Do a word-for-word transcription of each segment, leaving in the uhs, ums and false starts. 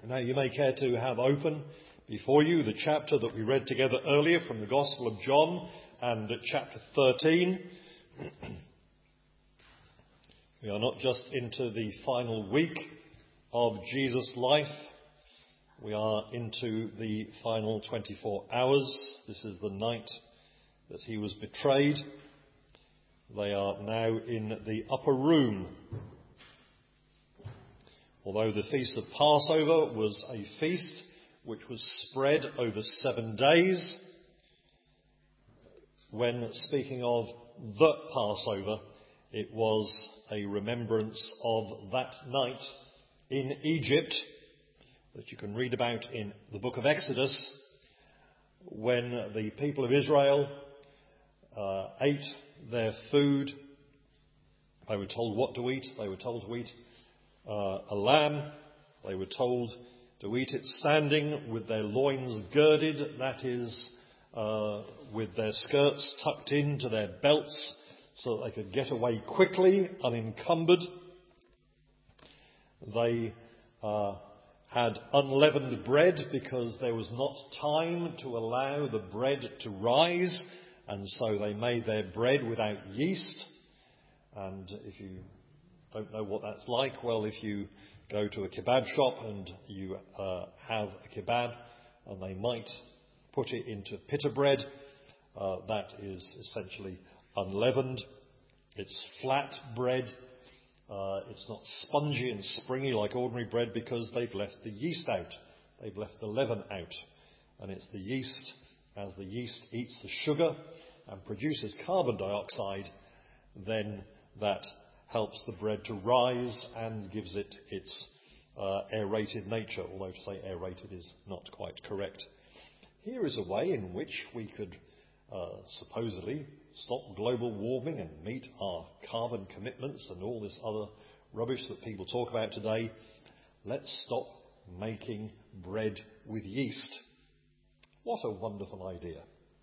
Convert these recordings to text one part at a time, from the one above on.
Now you may care to have open before you the chapter that we read together earlier from the Gospel of John and chapter thirteen. We are not just into the final week of Jesus' life. We are into the final twenty-four hours. This is the night that he was betrayed. They are now in the upper room. Although the Feast of Passover was a feast which was spread over seven days, when speaking of the Passover, it was a remembrance of that night in Egypt that you can read about in the book of Exodus, when the people of Israel uh, ate their food. They were told what to eat. They were told to eat uh, a lamb. They were told to eat it standing with their loins girded, that is, uh, with their skirts tucked into their belts so that they could get away quickly, unencumbered. They uh, had unleavened bread because there was not time to allow the bread to rise, and so they made their bread without yeast. And if you don't know what that's like, well, if you go to a kebab shop and you uh, have a kebab and they might put it into pita bread, uh, that is essentially unleavened. It's flat bread. Uh, it's not spongy and springy like ordinary bread because they've left the yeast out. They've left the leaven out. And it's the yeast, as the yeast eats the sugar and produces carbon dioxide, then that helps the bread to rise and gives it its uh, aerated nature, although to say aerated is not quite correct. Here is a way in which we could uh, supposedly stop global warming and meet our carbon commitments and all this other rubbish that people talk about today. Let's stop making bread with yeast. What a wonderful idea.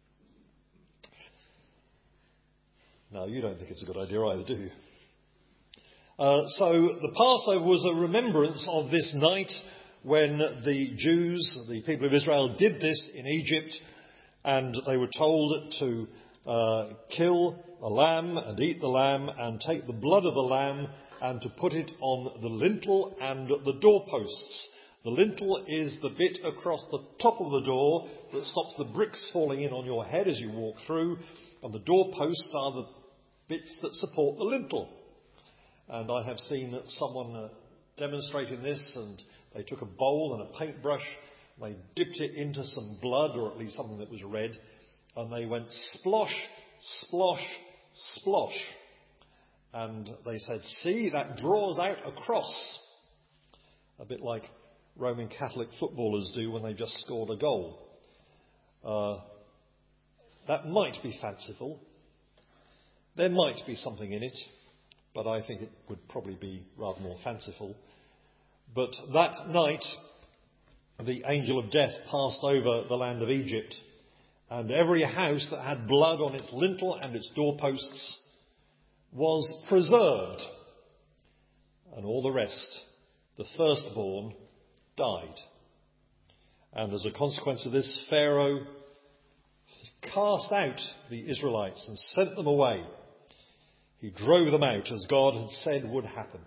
Now, you don't think it's a good idea either, do you? Uh, so the Passover was a remembrance of this night when the Jews, the people of Israel, did this in Egypt, and they were told to uh, kill a lamb and eat the lamb and take the blood of the lamb and to put it on the lintel and the doorposts. The lintel is the bit across the top of the door that stops the bricks falling in on your head as you walk through, and the doorposts are the bits that support the lintel. And I have seen someone uh, demonstrating this, and they took a bowl and a paintbrush, they dipped it into some blood, or at least something that was red, and they went splosh, splosh, splosh. And they said, see, that draws out a cross. A bit like Roman Catholic footballers do when they've just scored a goal. Uh, that might be fanciful. There might be something in it, but I think it would probably be rather more fanciful. But that night, the angel of death passed over the land of Egypt, and every house that had blood on its lintel and its doorposts was preserved. And all the rest, the firstborn, died. And as a consequence of this, Pharaoh cast out the Israelites and sent them away. He drove them out as God had said would happen.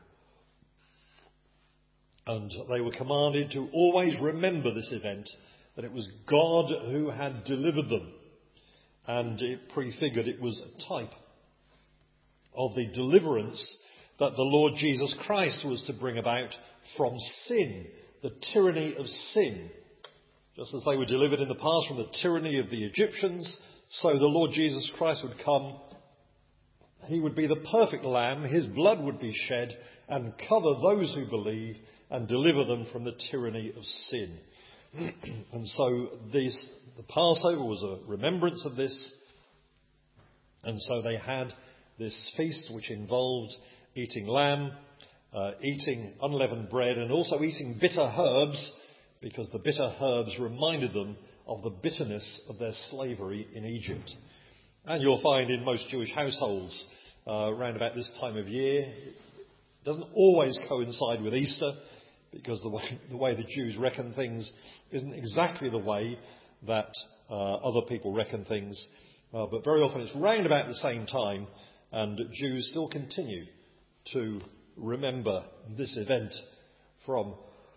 And they were commanded to always remember this event, that it was God who had delivered them. And it prefigured, it was a type of the deliverance that the Lord Jesus Christ was to bring about from sin, the tyranny of sin. Just as they were delivered in the past from the tyranny of the Egyptians, so the Lord Jesus Christ would come. He would be the perfect lamb, his blood would be shed and cover those who believe and deliver them from the tyranny of sin. And so this, the Passover was a remembrance of this. And so they had this feast which involved eating lamb, uh, eating unleavened bread, and also eating bitter herbs, because the bitter herbs reminded them of the bitterness of their slavery in Egypt. And you'll find in most Jewish households, uh, around about this time of year, it doesn't always coincide with Easter, because the way the, way the Jews reckon things isn't exactly the way that uh, other people reckon things. Uh, but very often it's round about the same time, and Jews still continue to remember this event from,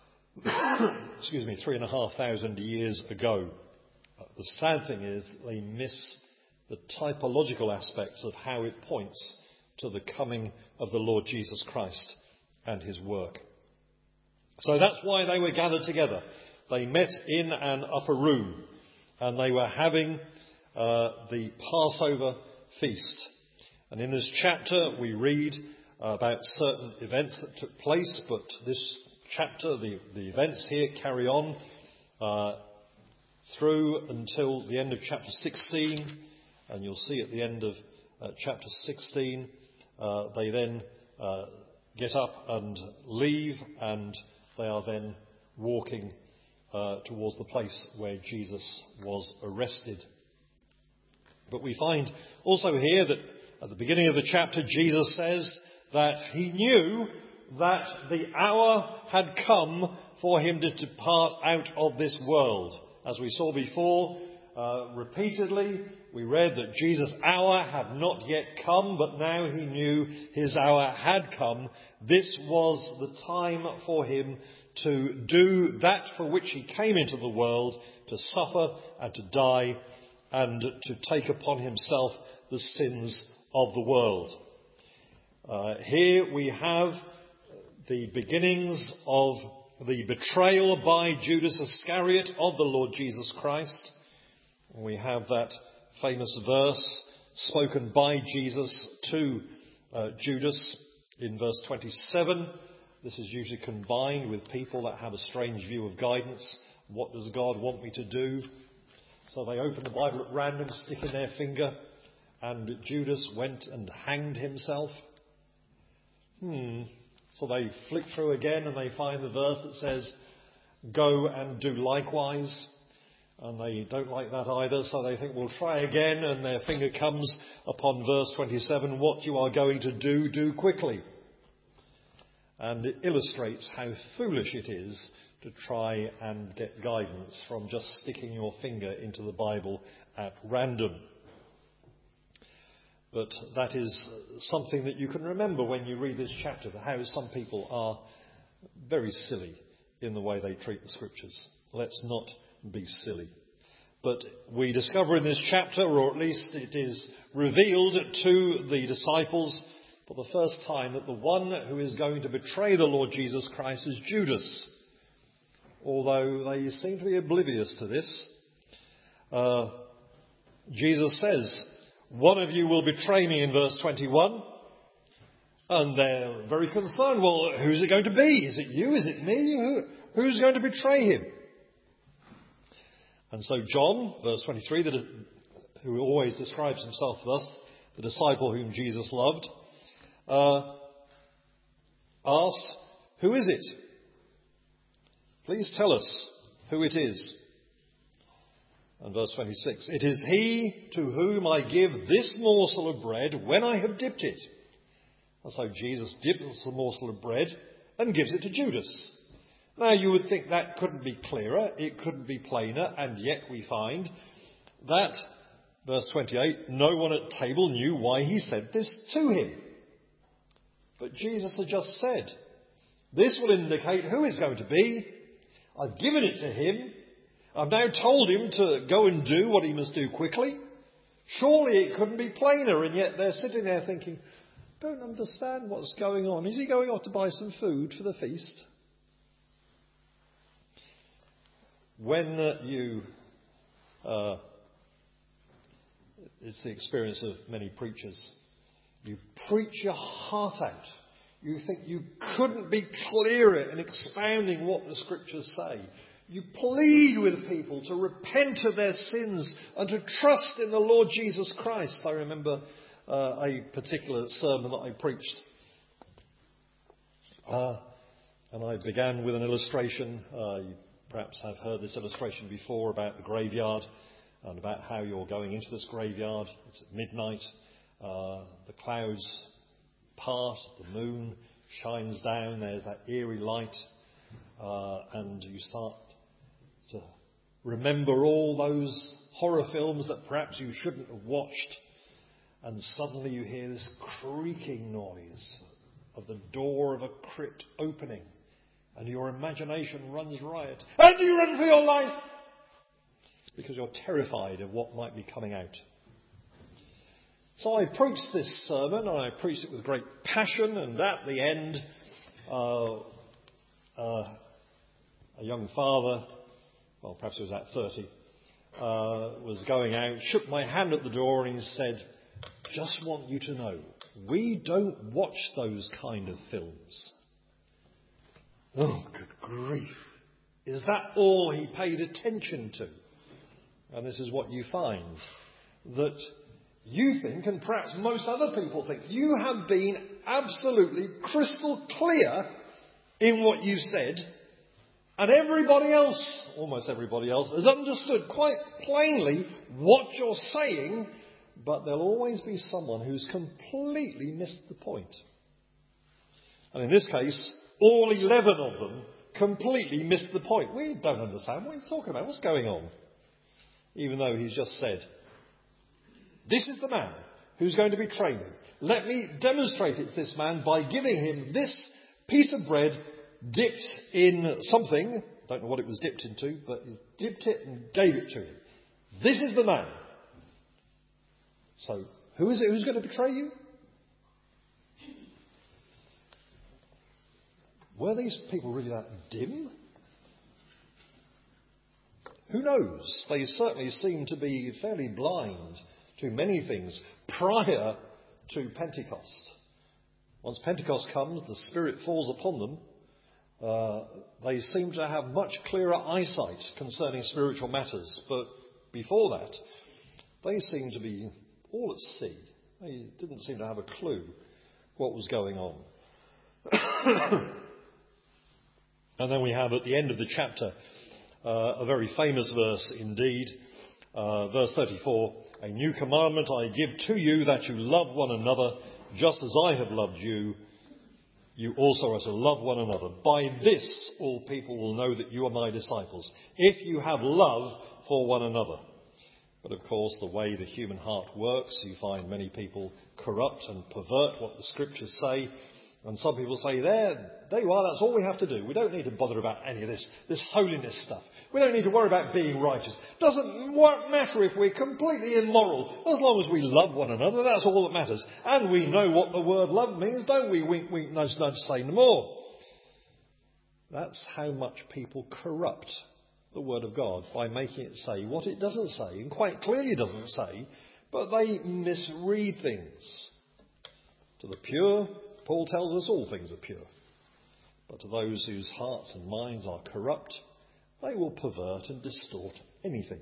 excuse me, three and a half thousand years ago. Uh, the sad thing is they miss the typological aspects of how it points to the coming of the Lord Jesus Christ and his work. So that's why they were gathered together. They met in an upper room, and they were having uh, the Passover feast. And in this chapter we read about certain events that took place, but this chapter, the, the events here carry on uh, through until the end of chapter sixteen, and you'll see at the end of uh, chapter sixteen, uh, they then uh, get up and leave, and they are then walking uh, towards the place where Jesus was arrested. But we find also here that at the beginning of the chapter, Jesus says that he knew that the hour had come for him to depart out of this world. As we saw before, uh, repeatedly, we read that Jesus' hour had not yet come, but now he knew his hour had come. This was the time for him to do that for which he came into the world, to suffer and to die and to take upon himself the sins of the world. Uh, here we have the beginnings of the betrayal by Judas Iscariot of the Lord Jesus Christ. We have that famous verse spoken by Jesus to uh, Judas in verse twenty-seven. This is usually combined with people that have a strange view of guidance. What does God want me to do? So they open the Bible at random, stick in their finger, and Judas went and hanged himself. Hmm. So they flick through again and they find the verse that says, go and do likewise. And they don't like that either, so they think, we'll try again, and their finger comes upon verse twenty-seven, what you are going to do, do quickly. And it illustrates how foolish it is to try and get guidance from just sticking your finger into the Bible at random. But that is something that you can remember when you read this chapter, how some people are very silly in the way they treat the Scriptures. Let's not be silly. But we discover in this chapter, or at least it is revealed to the disciples for the first time, that the one who is going to betray the Lord Jesus Christ is Judas. Although they seem to be oblivious to this. Uh, Jesus says, one of you will betray me in verse twenty-one. And they're very concerned. Well, who's it going to be? Is it you? Is it me? Who, who's going to betray him? And so John, verse twenty-three, that, who always describes himself thus, the disciple whom Jesus loved, uh, asked, who is it? Please tell us who it is. And verse twenty-six, it is he to whom I give this morsel of bread when I have dipped it. And so Jesus dips the morsel of bread and gives it to Judas. Now you would think that couldn't be clearer, it couldn't be plainer, and yet we find that, verse twenty-eight, no one at table knew why he said this to him. But Jesus had just said, this will indicate who it's going to be. I've given it to him. I've now told him to go and do what he must do quickly. Surely it couldn't be plainer, and yet they're sitting there thinking, don't understand what's going on. Is he going off to buy some food for the feast? When uh, you, uh, it's the experience of many preachers, you preach your heart out. You think you couldn't be clearer in expounding what the Scriptures say. You plead with people to repent of their sins and to trust in the Lord Jesus Christ. I remember uh, a particular sermon that I preached. Uh, and I began with an illustration. Uh, you perhaps have heard this illustration before about the graveyard and about how you're going into this graveyard. It's at midnight. Uh, the clouds part, the moon shines down, there's that eerie light, uh, and you start to remember all those horror films that perhaps you shouldn't have watched, and suddenly you hear this creaking noise of the door of a crypt opening, and your imagination runs riot, and you run for your life because you're terrified of what might be coming out. So I preached this sermon, and I preached it with great passion, and at the end, uh, uh, a young father, well, perhaps he was at thirty, uh, was going out, shook my hand at the door, and he said, "Just want you to know, we don't watch those kind of films." Oh, good grief. Is that all he paid attention to? And this is what you find, that you think, and perhaps most other people think, you have been absolutely crystal clear in what you said, and everybody else, almost everybody else, has understood quite plainly what you're saying, but there'll always be someone who's completely missed the point. And in this case, all eleven of them completely missed the point. We don't understand what he's talking about. What's going on? Even though he's just said, "This is the man who's going to betray me. Let me demonstrate it's this man by giving him this piece of bread dipped in something." Don't know what it was dipped into, but he dipped it and gave it to him. This is the man. So, who is it who's going to betray you? Were these people really that dim? Who knows? They certainly seem to be fairly blind to many things prior to Pentecost. Once Pentecost comes, the Spirit falls upon them. Uh, they seem to have much clearer eyesight concerning spiritual matters. But before that, they seem to be all at sea. They didn't seem to have a clue what was going on. And then we have at the end of the chapter uh, a very famous verse indeed. Uh, verse thirty-four, "A new commandment I give to you, that you love one another, just as I have loved you. You also are to love one another. By this all people will know that you are my disciples, if you have love for one another." But of course, the way the human heart works, you find many people corrupt and pervert what the scriptures say. And some people say, there, there you are, that's all we have to do. We don't need to bother about any of this, this holiness stuff. We don't need to worry about being righteous. Doesn't matter if we're completely immoral. As long as we love one another, that's all that matters. And we know what the word love means, don't we? Wink, wink, nudge, nudge, say no more. That's how much people corrupt the word of God by making it say what it doesn't say, and quite clearly doesn't say, but they misread things. To the pure, Paul tells us all things are pure. But to those whose hearts and minds are corrupt, they will pervert and distort anything.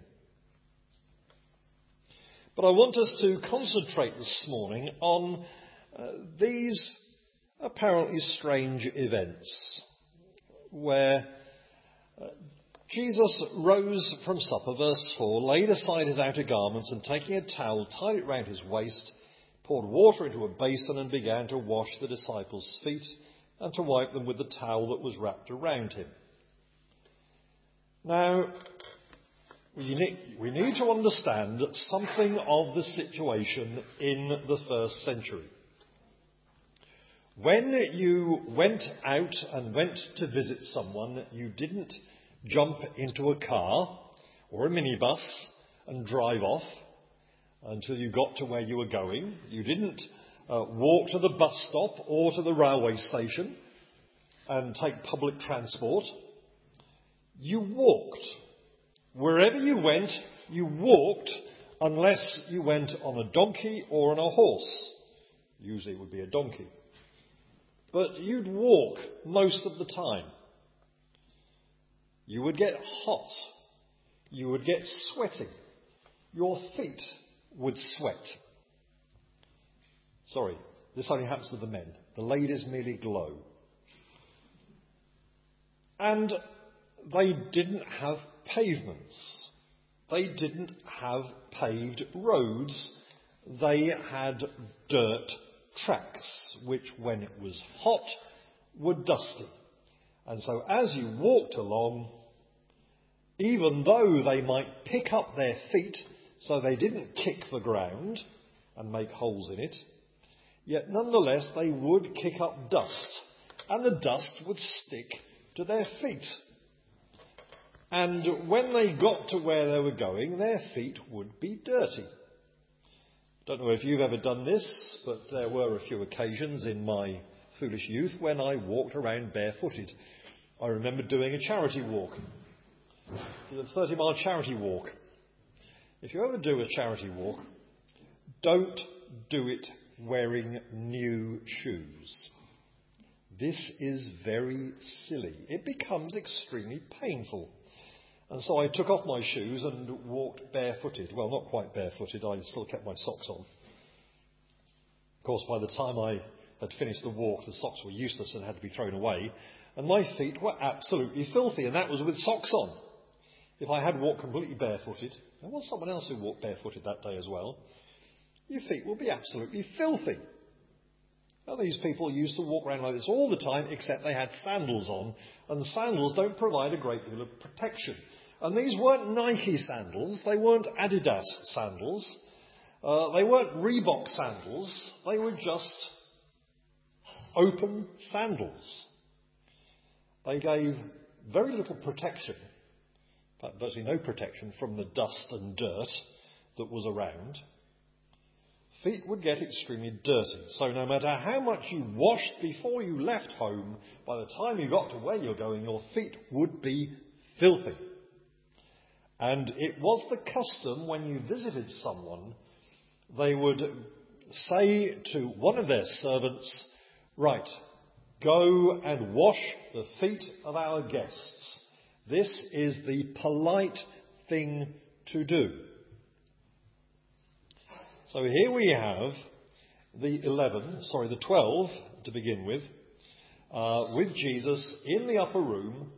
But I want us to concentrate this morning on uh, these apparently strange events where uh, Jesus rose from supper, verse four, laid aside his outer garments, and taking a towel, tied it round his waist, poured water into a basin and began to wash the disciples' feet and to wipe them with the towel that was wrapped around him. Now, we need, we need to understand something of the situation in the first century. When you went out and went to visit someone, you didn't jump into a car or a minibus and drive off until you got to where you were going. You didn't uh, walk to the bus stop or to the railway station and take public transport. You walked. Wherever you went, you walked, unless you went on a donkey or on a horse. Usually it would be a donkey. But you'd walk most of the time. You would get hot. You would get sweaty. Your feet would sweat. Sorry, this only happens to the men. The ladies merely glow. And they didn't have pavements. They didn't have paved roads. They had dirt tracks, which when it was hot were dusty. And so as you walked along, even though they might pick up their feet so they didn't kick the ground and make holes in it, yet nonetheless they would kick up dust, and the dust would stick to their feet. And when they got to where they were going, their feet would be dirty. Don't know if you've ever done this, but there were a few occasions in my foolish youth when I walked around barefooted. I remember doing a charity walk. Did a thirty mile charity walk. If you ever do a charity walk, don't do it wearing new shoes. This is very silly. It becomes extremely painful. And so I took off my shoes and walked barefooted. Well, not quite barefooted. I still kept my socks on. Of course, by the time I had finished the walk, the socks were useless and had to be thrown away. And my feet were absolutely filthy, and that was with socks on. If I had walked completely barefooted, there was someone else who walked barefooted that day as well, your feet will be absolutely filthy. Now, these people used to walk around like this all the time, except they had sandals on, and sandals don't provide a great deal of protection. And these weren't Nike sandals, they weren't Adidas sandals, uh, they weren't Reebok sandals, they were just open sandals. They gave very little protection, in fact virtually no protection from the dust and dirt that was around. Feet would get extremely dirty. So no matter how much you washed before you left home, by the time you got to where you're going, your feet would be filthy. And it was the custom when you visited someone, they would say to one of their servants, right, go and wash the feet of our guests. This is the polite thing to do. So here we have the eleven, sorry, the twelve to begin with, uh, with Jesus in the upper room.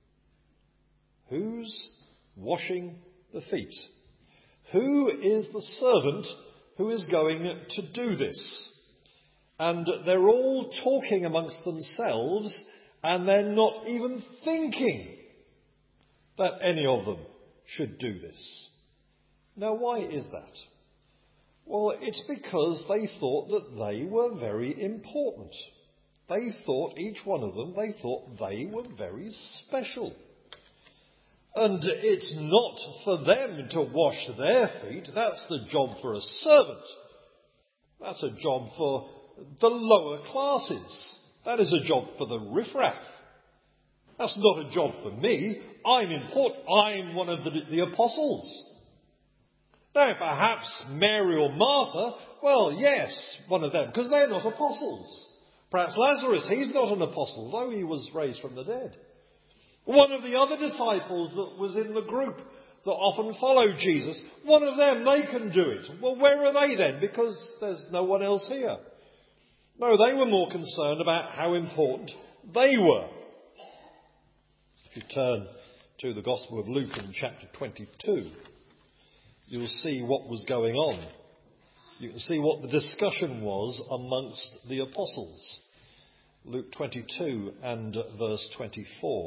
Who's washing the feet? Who is the servant who is going to do this? And they're all talking amongst themselves, and they're not even thinking that any of them should do this. Now, why is that? Well, it's because they thought that they were very important. They thought, each one of them, they thought they were very special. And it's not for them to wash their feet. That's the job for a servant. That's a job for the lower classes. That is a job for the riffraff. That's not a job for me. I'm important. I'm one of the, the apostles. Now, perhaps Mary or Martha, well, yes, one of them, because they're not apostles. Perhaps Lazarus, he's not an apostle, though he was raised from the dead. One of the other disciples that was in the group that often followed Jesus, one of them, they can do it. Well, where are they then? Because there's no one else here. No, they were more concerned about how important they were. If you turn to the Gospel of Luke in chapter twenty-two, you'll see what was going on. You can see what the discussion was amongst the apostles. Luke twenty-two and verse twenty-four.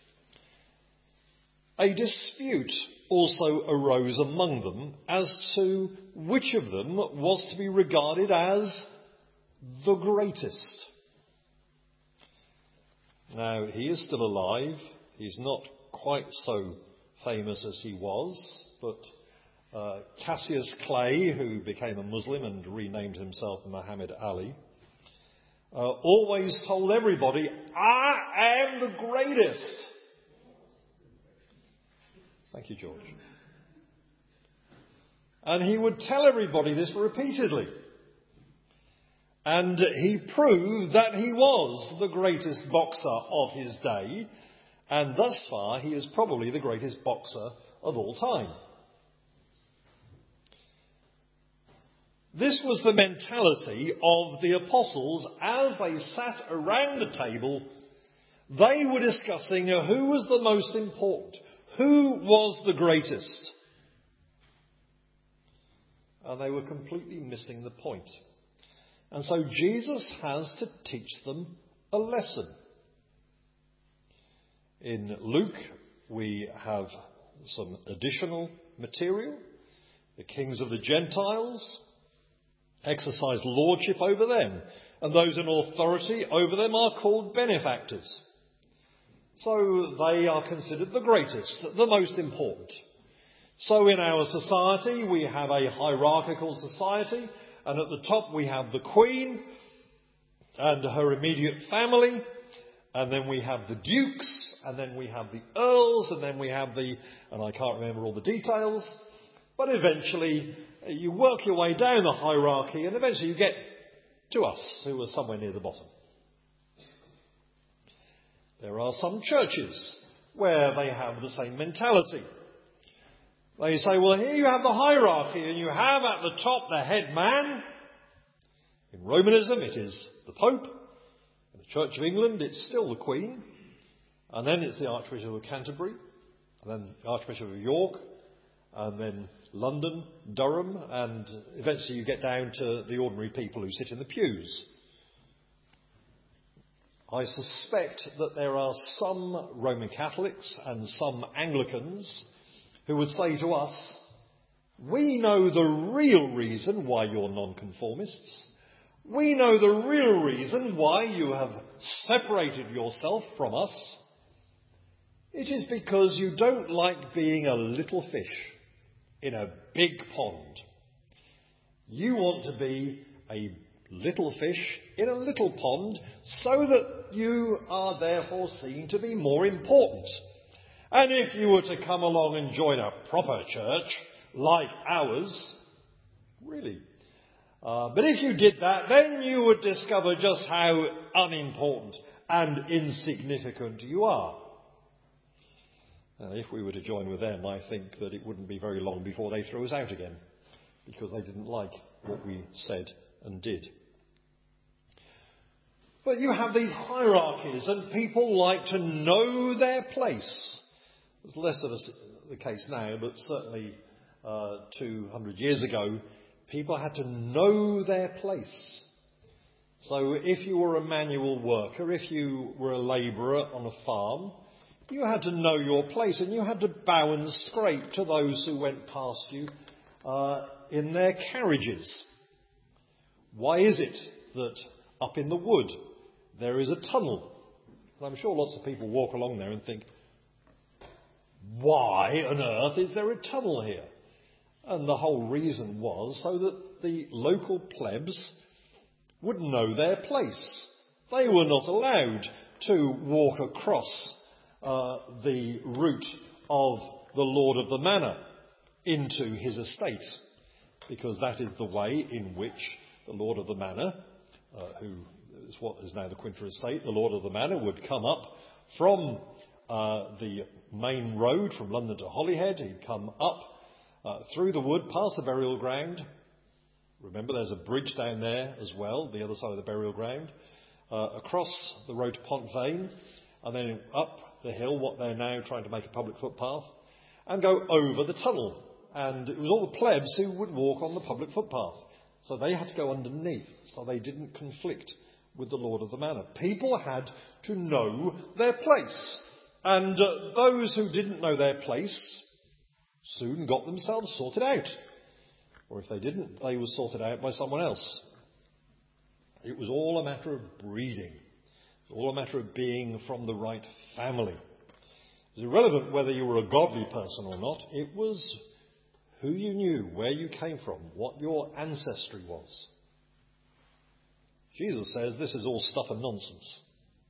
A dispute also arose among them as to which of them was to be regarded as the greatest. Now, he is still alive. He's not quite so famous as he was, but uh, Cassius Clay, who became a Muslim and renamed himself Muhammad Ali, uh, always told everybody, I am the greatest. Thank you, George. And he would tell everybody this repeatedly. And he proved that he was the greatest boxer of his day. And thus far, he is probably the greatest boxer of all time. This was the mentality of the apostles as they sat around the table. They were discussing who was the most important, who was the greatest. And they were completely missing the point. And so Jesus has to teach them a lesson. In Luke, we have some additional material. The kings of the Gentiles exercise lordship over them, and those in authority over them are called benefactors. So they are considered the greatest, the most important. So in our society, we have a hierarchical society, and at the top we have the Queen and her immediate family, and then we have the dukes, and then we have the earls, and then we have the, and I can't remember all the details, but eventually you work your way down the hierarchy, and eventually you get to us, who are somewhere near the bottom. There are some churches where they have the same mentality. They say, well, here you have the hierarchy, and you have at the top the head man. In Romanism, it is the Pope. In the Church of England, it's still the Queen. And then it's the Archbishop of Canterbury, and then the Archbishop of York, and then London, Durham, and eventually you get down to the ordinary people who sit in the pews. I suspect that there are some Roman Catholics and some Anglicans who would say to us, we know the real reason why you're nonconformists. We know the real reason why you have separated yourself from us. It is because you don't like being a little fish in a big pond. You want to be a little fish in a little pond so that you are therefore seen to be more important. And if you were to come along and join a proper church like ours, really, uh, but if you did that, then you would discover just how unimportant and insignificant you are. Now, if we were to join with them, I think that it wouldn't be very long before they threw us out again, because they didn't like what we said and did. But you have these hierarchies, and people like to know their place. It's less of a, the case now, but certainly uh, two hundred years ago, people had to know their place. So if you were a manual worker, if you were a labourer on a farm, you had to know your place, and you had to bow and scrape to those who went past you uh, in their carriages. Why is it that up in the wood there is a tunnel? And I'm sure lots of people walk along there and think, why on earth is there a tunnel here? And the whole reason was so that the local plebs would know their place. They were not allowed to walk across uh, the route of the Lord of the Manor into his estate, because that is the way in which the Lord of the Manor, uh, who is what is now the Quinter estate, the Lord of the Manor would come up from uh, the main road from London to Holyhead. He'd come up uh, through the wood, past the burial ground. Remember, there's a bridge down there as well, the other side of the burial ground, uh, across the road to Pont Vane, and then up the hill, what they're now trying to make a public footpath, and go over the tunnel. And it was all the plebs who would walk on the public footpath. So they had to go underneath, so they didn't conflict with the Lord of the Manor. People had to know their place. And uh, those who didn't know their place soon got themselves sorted out. Or if they didn't, they were sorted out by someone else. It was all a matter of breeding. It was all a matter of being from the right family. It was irrelevant whether you were a godly person or not. It was who you knew, where you came from, what your ancestry was. Jesus says this is all stuff and nonsense.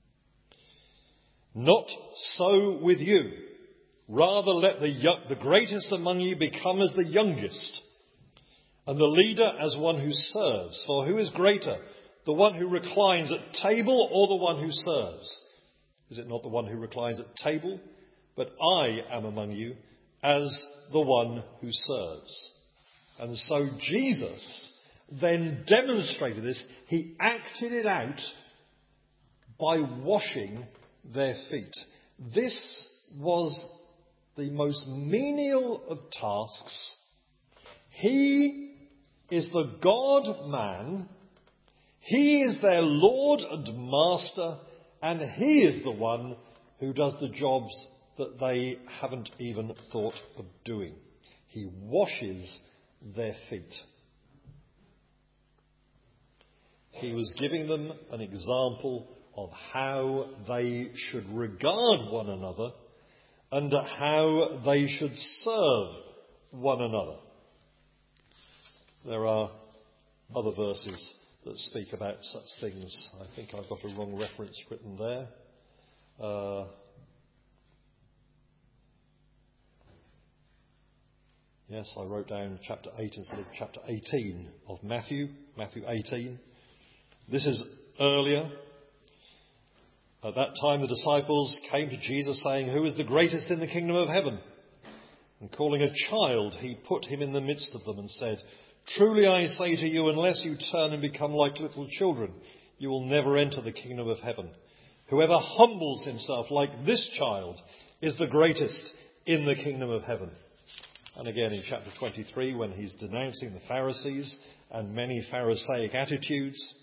Not so with you. Rather let the, young, the greatest among you become as the youngest, and the leader as one who serves. For who is greater, the one who reclines at table or the one who serves? Is it not the one who reclines at table? But I am among you as the one who serves. And so Jesus then demonstrated this. He acted it out by washing their feet. This was the most menial of tasks. He is the God-man. He is their Lord and Master, and he is the one who does the jobs that they haven't even thought of doing. He washes their feet. He was giving them an example of how they should regard one another and how they should serve one another. There are other verses that speak about such things. I think I've got a wrong reference written there. Uh, yes, I wrote down chapter eight instead of chapter eighteen of Matthew, Matthew eighteen. This is earlier. At that time the disciples came to Jesus saying, "Who is the greatest in the kingdom of heaven?" And calling a child, he put him in the midst of them and said, "Truly I say to you, unless you turn and become like little children, you will never enter the kingdom of heaven. Whoever humbles himself like this child is the greatest in the kingdom of heaven." And again in chapter twenty-three, when he's denouncing the Pharisees and many Pharisaic attitudes,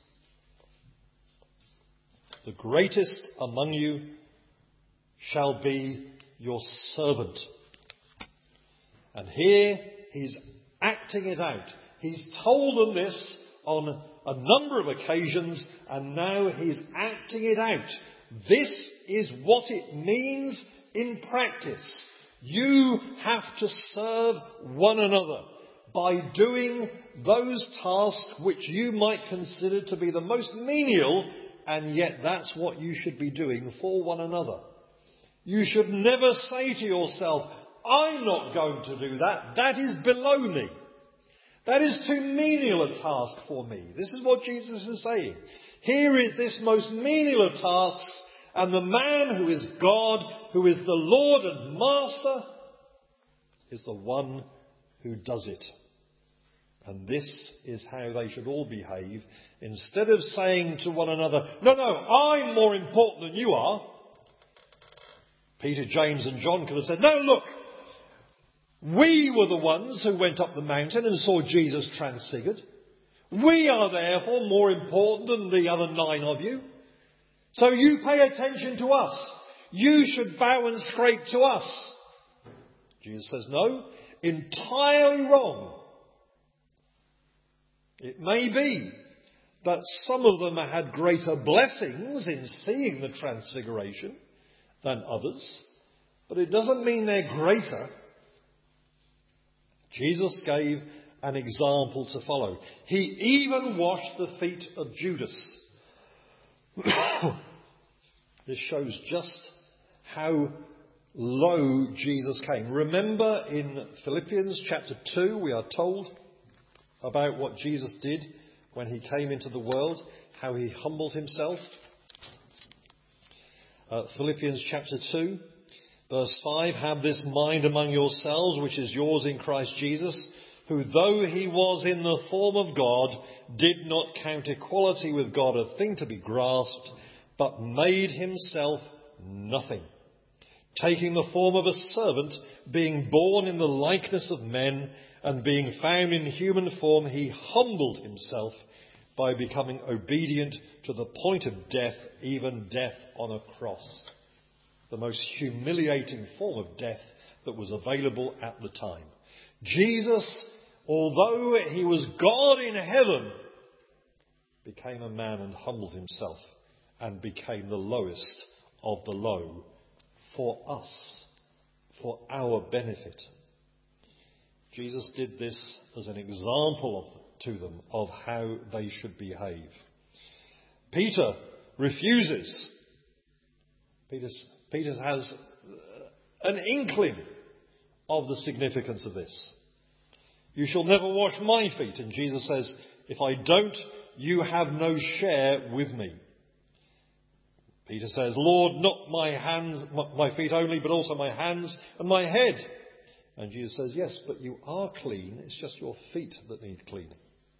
"The greatest among you shall be your servant." And here he's acting it out. He's told them this on a number of occasions, and now he's acting it out. This is what it means in practice. You have to serve one another by doing those tasks which you might consider to be the most menial, and yet that's what you should be doing for one another. You should never say to yourself, "I'm not going to do that. That is below me. That is too menial a task for me." This is what Jesus is saying. Here is this most menial of tasks, and the man who is God, who is the Lord and Master, is the one who does it. And this is how they should all behave. Instead of saying to one another, "No, no, I'm more important than you are," Peter, James and John could have said, "No, look, we were the ones who went up the mountain and saw Jesus transfigured. We are therefore more important than the other nine of you. So you pay attention to us. You should bow and scrape to us." Jesus says, no, entirely wrong. It may be that some of them had greater blessings in seeing the transfiguration than others, but it doesn't mean they're greater. Jesus gave an example to follow. He even washed the feet of Judas. This shows just how low Jesus came. Remember in Philippians chapter two, we are told about what Jesus did when he came into the world, how he humbled himself. Uh, Philippians chapter two. Verse five, "Have this mind among yourselves, which is yours in Christ Jesus, who though he was in the form of God, did not count equality with God a thing to be grasped, but made himself nothing, taking the form of a servant, being born in the likeness of men, and being found in human form, he humbled himself by becoming obedient to the point of death, even death on a cross." The most humiliating form of death that was available at the time. Jesus, although he was God in heaven, became a man and humbled himself and became the lowest of the low for us, for our benefit. Jesus did this as an example of, to them of how they should behave. Peter refuses. Peter's Peter has an inkling of the significance of this. "You shall never wash my feet." And Jesus says, "If I don't, you have no share with me." Peter says, "Lord, not my hands, my feet only, but also my hands and my head." And Jesus says, "Yes, but you are clean. It's just your feet that need cleaning.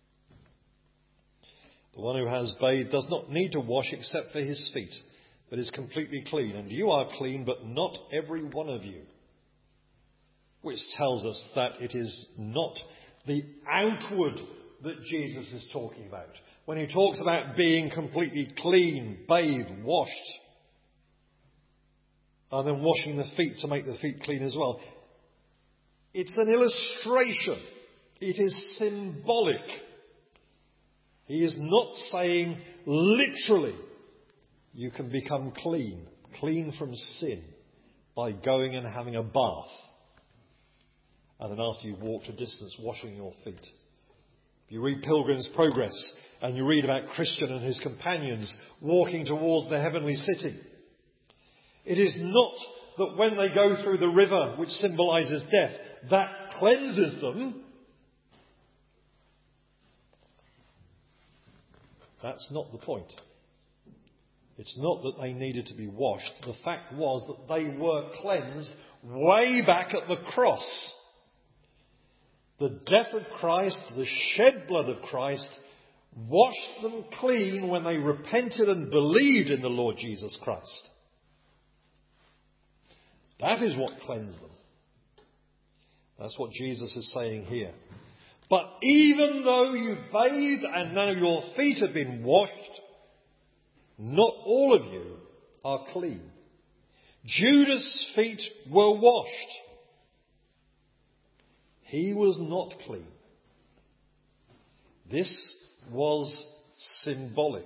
The one who has bathed does not need to wash except for his feet, but is completely clean. And you are clean, but not every one of you." Which tells us that it is not the outward that Jesus is talking about. When he talks about being completely clean, bathed, washed, and then washing the feet to make the feet clean as well. It's an illustration. It is symbolic. He is not saying literally you can become clean, clean from sin, by going and having a bath. And then after you've walked a distance, washing your feet. If you read Pilgrim's Progress and you read about Christian and his companions walking towards the heavenly city, it is not that when they go through the river, which symbolises death, that cleanses them. That's not the point. It's not that they needed to be washed. The fact was that they were cleansed way back at the cross. The death of Christ, the shed blood of Christ, washed them clean when they repented and believed in the Lord Jesus Christ. That is what cleansed them. That's what Jesus is saying here. But even though you've bathed and now your feet have been washed, not all of you are clean. Judas' feet were washed. He was not clean. This was symbolic.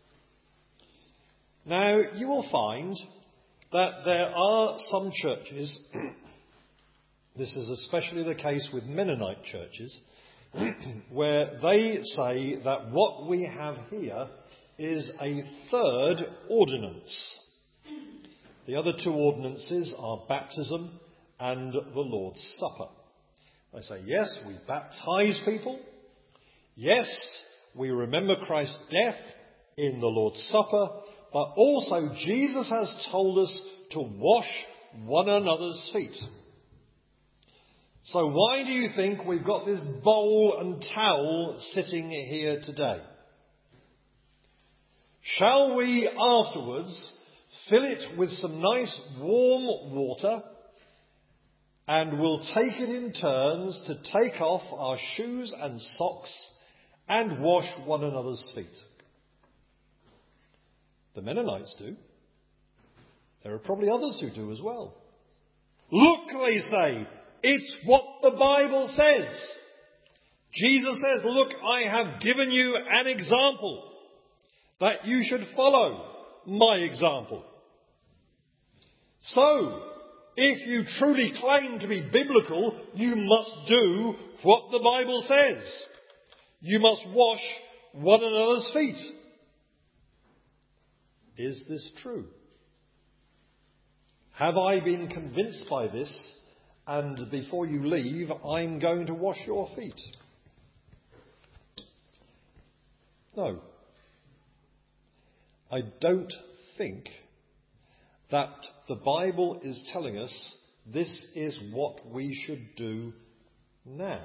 Now, you will find that there are some churches, this is especially the case with Mennonite churches, where they say that what we have here is a third ordinance. The other two ordinances are baptism and the Lord's Supper. They say, yes, we baptize people. Yes, we remember Christ's death in the Lord's Supper. But also Jesus has told us to wash one another's feet. So why do you think we've got this bowl and towel sitting here today? Shall we afterwards fill it with some nice warm water, and we'll take it in turns to take off our shoes and socks and wash one another's feet? The Mennonites do. There are probably others who do as well. Look, they say, it's what the Bible says. Jesus says, look, I have given you an example that you should follow my example. So, if you truly claim to be biblical, you must do what the Bible says. You must wash one another's feet. Is this true? Have I been convinced by this, and before you leave, I'm going to wash your feet? No. I don't think that the Bible is telling us this is what we should do now.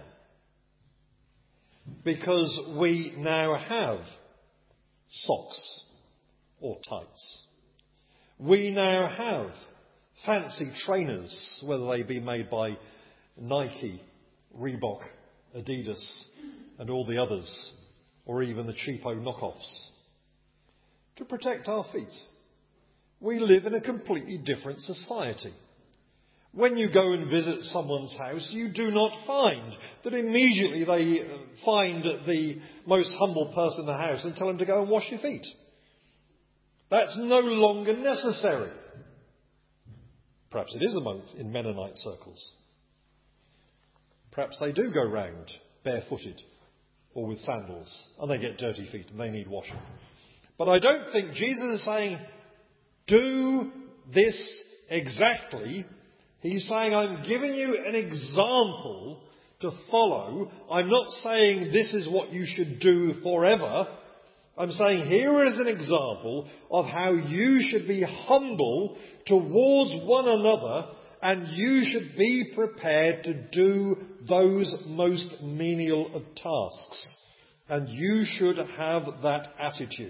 Because we now have socks or tights. We now have fancy trainers, whether they be made by Nike, Reebok, Adidas and all the others, or even the cheapo knockoffs, to protect our feet. We live in a completely different society. When you go and visit someone's house, you do not find that immediately they find the most humble person in the house and tell them to go and wash your feet. That's no longer necessary. Perhaps it is amongst in Mennonite circles. Perhaps they do go round barefooted or with sandals and they get dirty feet and they need washing. But I don't think Jesus is saying, do this exactly. He's saying, I'm giving you an example to follow. I'm not saying this is what you should do forever. I'm saying here is an example of how you should be humble towards one another, and you should be prepared to do those most menial of tasks. And you should have that attitude.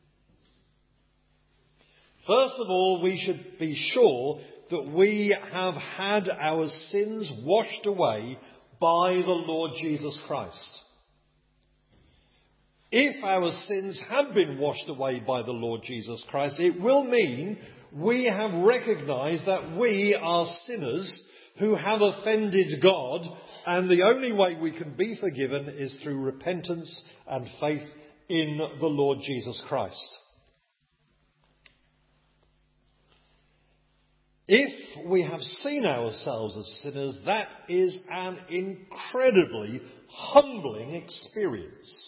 First of all, we should be sure that we have had our sins washed away by the Lord Jesus Christ. If our sins have been washed away by the Lord Jesus Christ, it will mean we have recognized that we are sinners who have offended God, and the only way we can be forgiven is through repentance and faith in the Lord Jesus Christ. If we have seen ourselves as sinners, that is an incredibly humbling experience.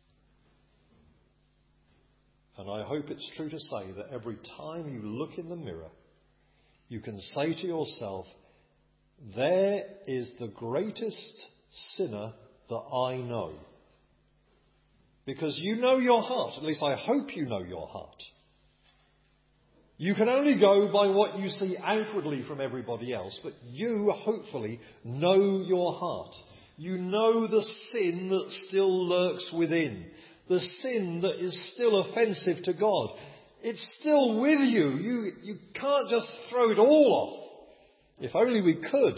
And I hope it's true to say that every time you look in the mirror, you can say to yourself, there is the greatest sinner that I know. Because you know your heart, at least I hope you know your heart. You can only go by what you see outwardly from everybody else, but you hopefully know your heart. You know the sin that still lurks within. The sin that is still offensive to God. It's still with you. You, you can't just throw it all off. If only we could.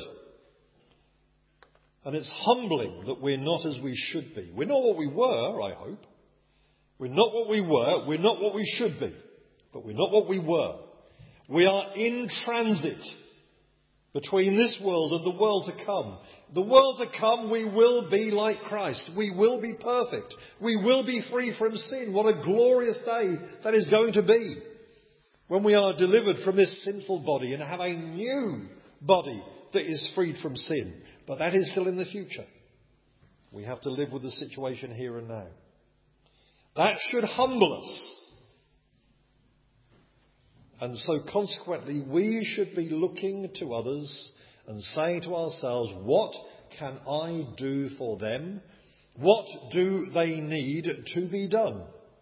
And it's humbling that we're not as we should be. We're not what we were, I hope. We're not what we were. We're not what we should be. But we're not what we were. We are in transit between this world and the world to come. The world to come, we will be like Christ. We will be perfect. We will be free from sin. What a glorious day that is going to be when we are delivered from this sinful body and have a new body that is freed from sin. But that is still in the future. We have to live with the situation here and now. That should humble us. And so consequently, we should be looking to others and saying to ourselves, what can I do for them? What do they need to be done?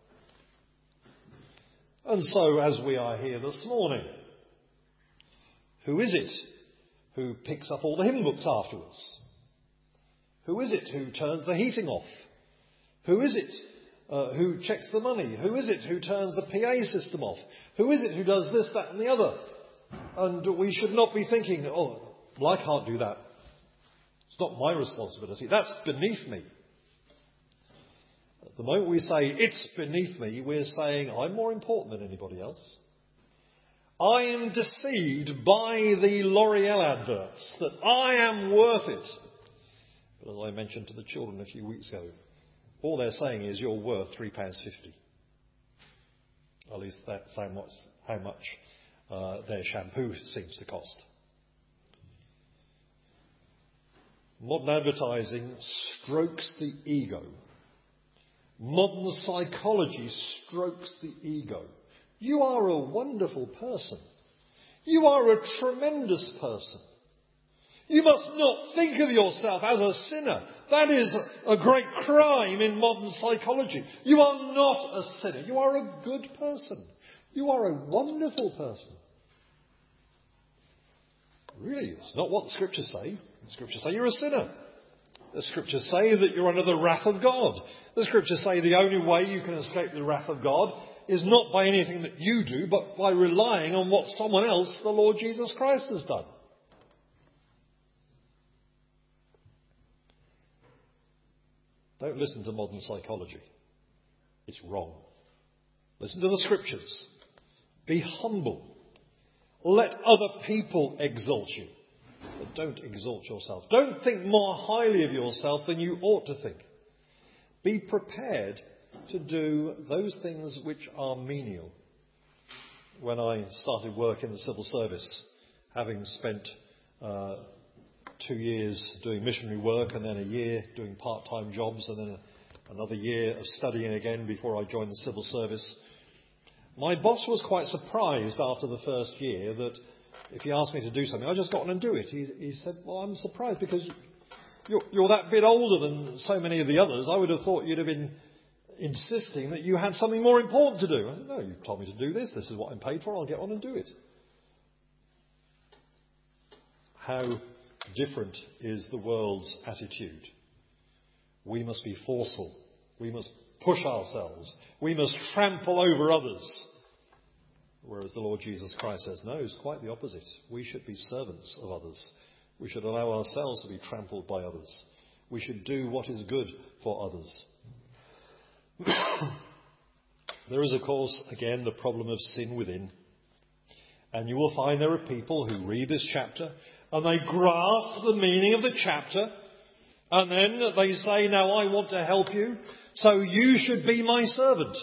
And so as we are here this morning, who is it who picks up all the hymn books afterwards? Who is it who turns the heating off? Who is it Uh, who checks the money? Who is it who turns the P A system off? Who is it who does this, that and the other? And we should not be thinking, oh, well, I can't do that. It's not my responsibility. That's beneath me. At the moment we say it's beneath me, we're saying I'm more important than anybody else. I am deceived by the L'Oreal adverts that I am worth it. But as I mentioned to the children a few weeks ago, all they're saying is you're worth three pounds fifty. At least that's how much, how much uh, their shampoo seems to cost. Modern advertising strokes the ego. Modern psychology strokes the ego. You are a wonderful person. You are a tremendous person. You must not think of yourself as a sinner. That is a great crime in modern psychology. You are not a sinner. You are a good person. You are a wonderful person. Really, it's not what the Scriptures say. The Scriptures say you're a sinner. The Scriptures say that you're under the wrath of God. The Scriptures say the only way you can escape the wrath of God is not by anything that you do, but by relying on what someone else, the Lord Jesus Christ, has done. Don't listen to modern psychology. It's wrong. Listen to the Scriptures. Be humble. Let other people exalt you. But don't exalt yourself. Don't think more highly of yourself than you ought to think. Be prepared to do those things which are menial. When I started work in the civil service, having spent uh, two years doing missionary work and then a year doing part-time jobs and then a, another year of studying again before I joined the civil service, my boss was quite surprised after the first year that if he asked me to do something, I just got on and do it. He, he said, well, I'm surprised because you're, you're that bit older than so many of the others. I would have thought you'd have been insisting that you had something more important to do. I said, no, you told me to do this. This is what I'm paid for. I'll get on and do it. How different is the world's attitude. We must be forceful. We must push ourselves. We must trample over others. Whereas the Lord Jesus Christ says, no, it's quite the opposite. We should be servants of others. We should allow ourselves to be trampled by others. We should do what is good for others. There is, of course, again, the problem of sin within. And you will find there are people who read this chapter and they grasp the meaning of the chapter, and then they say, now I want to help you, so you should be my servant.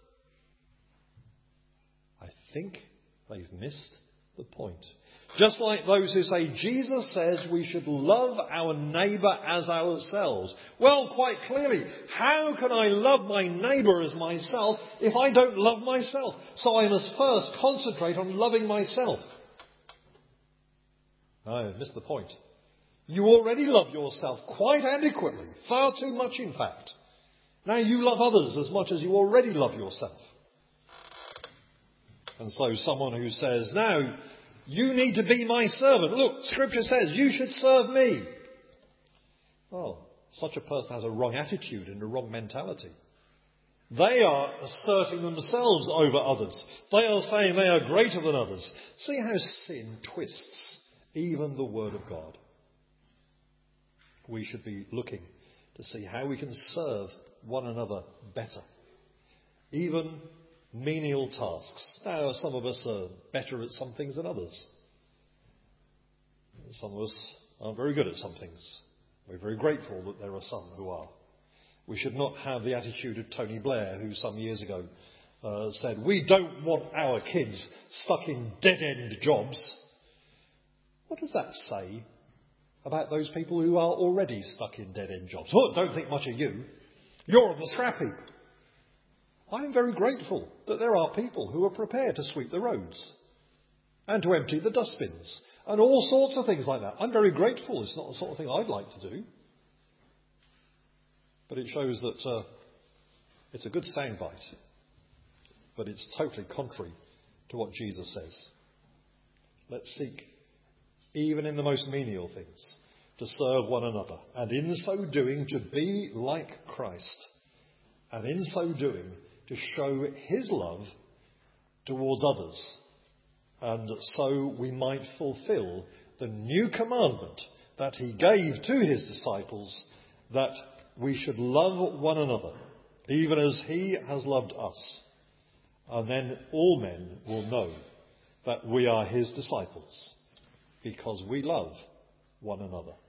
I think they've missed the point. Just like those who say Jesus says we should love our neighbour as ourselves. Well, quite clearly, how can I love my neighbour as myself if I don't love myself? So I must first concentrate on loving myself. I missed the point. You already love yourself quite adequately, far too much in fact. Now you love others as much as you already love yourself. And so someone who says, now, you need to be my servant. Look, Scripture says you should serve me. Well, such a person has a wrong attitude and a wrong mentality. They are asserting themselves over others. They are saying they are greater than others. See how sin twists even the Word of God. We should be looking to see how we can serve one another better. Even menial tasks. Now, some of us are better at some things than others. Some of us aren't very good at some things. We're very grateful that there are some who are. We should not have the attitude of Tony Blair, who some years ago uh, said, we don't want our kids stuck in dead-end jobs. What does that say about those people who are already stuck in dead-end jobs? Well, don't think much of you. You're on the scrap heap. I'm very grateful that there are people who are prepared to sweep the roads and to empty the dustbins and all sorts of things like that. I'm very grateful. It's not the sort of thing I'd like to do. But it shows that uh, it's a good soundbite, but it's totally contrary to what Jesus says. Let's seek, even in the most menial things, to serve one another, and in so doing to be like Christ, and in so doing to show his love towards others, and so we might fulfill the new commandment that he gave to his disciples, that we should love one another, even as he has loved us. And then all men will know that we are his disciples, because we love one another.